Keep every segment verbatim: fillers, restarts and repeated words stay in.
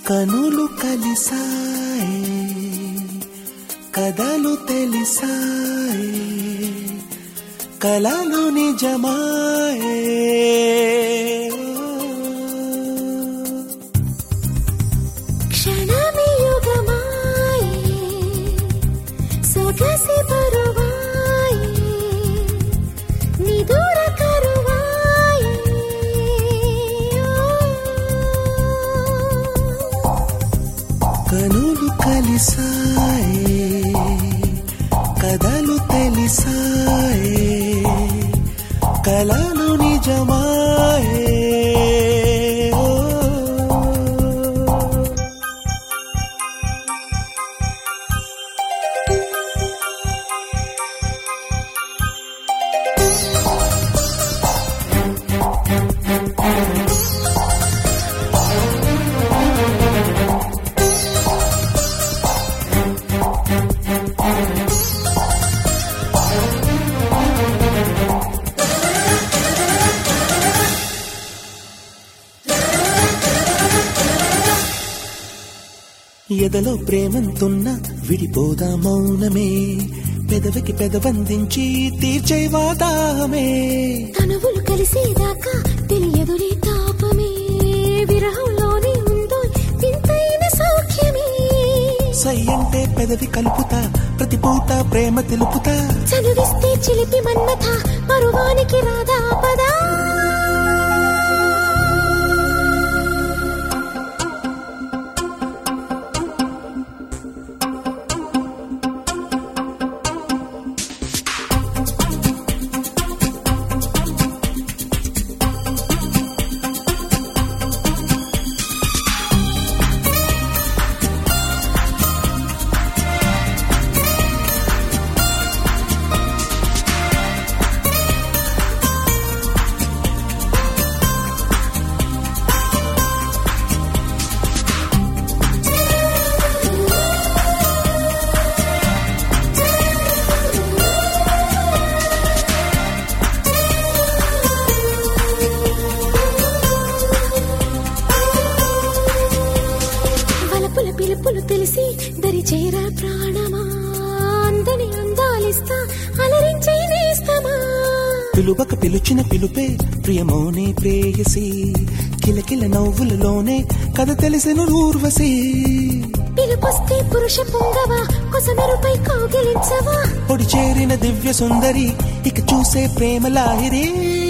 కనులు కలిసాయి కథలు తెలిసాయి కలలు నిజమాయే క్షణమే యుగమాయే సొగసి పరువాయే నిదుర కరువాయే కనులు కలిసాయి కథలు తెలిసాయి కలలు నిజమాయే ఎదలో ప్రేమంతున్నా విడిపోదా మౌనమే పెదవికి పెదబందించి తీర్చే వాదామే తనువులు కలిసేదాకా తెలియదులే తాపమే విరహంలోనే ఉందో వింతైన సౌఖ్యమే సై అంటే పెదవి కలుపుతా ప్రతి పూట ప్రేమ తెలుపుతా చనువిస్తే చిలిపి మన్నత మరువానికి రాదా పదా పిలుపులు తెలిసి దరి చేరా ప్రాణమా అందని అందాలిస్తా అలరించే నేస్తమా పిలువక పిలుచిన పిలుపే ప్రియమోనే ప్రేయసి కిలకిల నవ్వులలోనే కథ తెలిసిన ఊర్వశి పిలుపొస్తే పురుష పొంగవా కొసమెరుపై కౌగిలించవా పొడి చేరిన దివ్య సుందరి ఇక చూసే ప్రేమ లాహిరి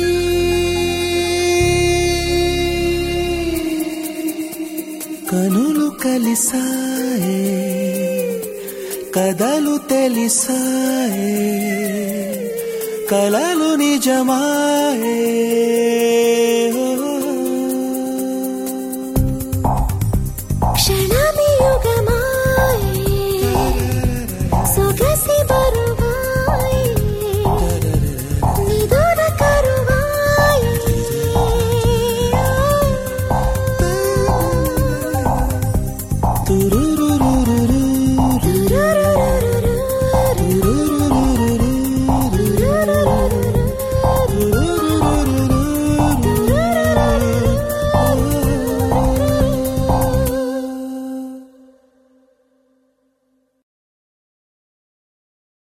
కనులు కలిసాయి కథలు తెలిసాయి కలలు నిజమాయే